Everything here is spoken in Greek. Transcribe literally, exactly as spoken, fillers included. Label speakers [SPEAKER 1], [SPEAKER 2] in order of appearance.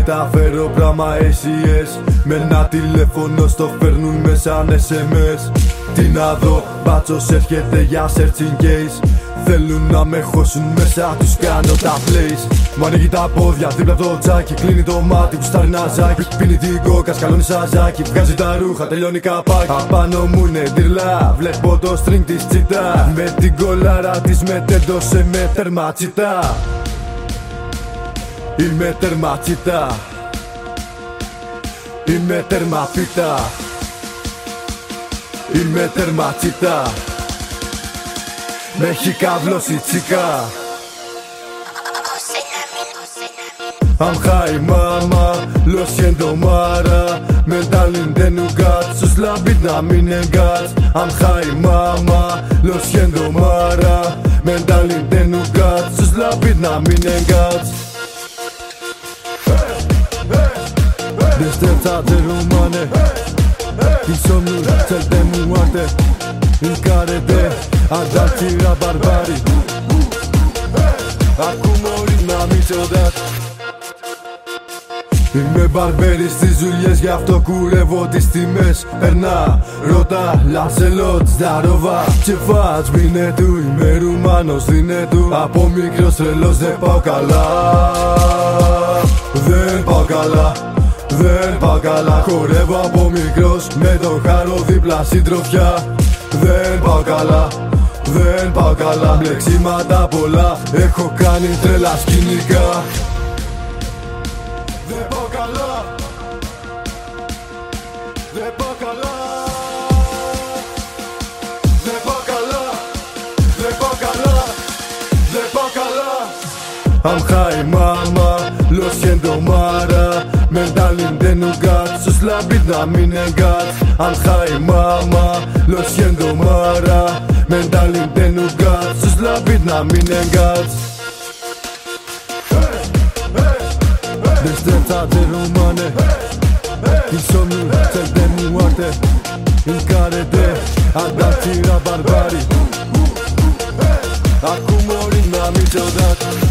[SPEAKER 1] μεταφέρω πράγμα έι σι ες. Με ένα τηλέφωνο στο φέρνουν με σαν ες εμ ες. Τι να δω, μπάτσος έρχεται για searching case. Θέλουν να με χώσουν, μέσα τους κάνω τα plays. Μου ανοίγει τα πόδια, δίπλα από το τζάκι. Κλείνει το μάτι, γουστάρει ένα ζάκι. Πίνει την κόκα, σκαλώνει σαζάκι. Βγάζει τα ρούχα, τελειώνει καπάκι. Απάνω μου είναι τυρλά, βλέπω το string της τσιτά. Με την κολάρα της με τέντωσε με τερματσιτά. Είμαι τερματσιτά. Είμαι τερμαπίτα. Είμαι τερματσιτά. Με έχει καβλώσει τσίκα. I'm high mama, lo siento mara. Mental de nugat, sus labit na minegat. I'm high mama, lo siento mara. Mental de nugat, sus labit na minegat. Destertate romane, insomnul cel de moarte. În care de a dat tira barbarii. Acum ori n-am niciodată. Είμαι μπαρμπέρι στις δουλειές, γι' αυτό κουρεύω τις τιμές. Περνά, ρωτά, λασελότ, ζαροβά. Τσεφάτς, μείνε του, είμαι Ρουμάνος, δίνε του. Από μικρός τρελός δεν πάω καλά. Δεν πάω καλά, δεν πάω καλά. Χορεύω από μικρός, με τον χάρο δίπλα συντροφιά. Δεν πάω καλά, δεν πάω καλά. Μπλεξίματα πολλά, έχω κάνει τρελά σκηνικά. Δεν πάω καλά, δεν πάω καλά. Δεν πάω καλά, δεν πάω καλά, δεν πάω καλά. I'm high mama, lo siento mara. Mental de nugat, sus labit na minegat. I'm high mama, lo siento mara. Mental de nugat, sus labit na minegat. Destertate romane, insomnul cel de moarte. În care de a dat tira barbarii. Acum ori n-am niciodată.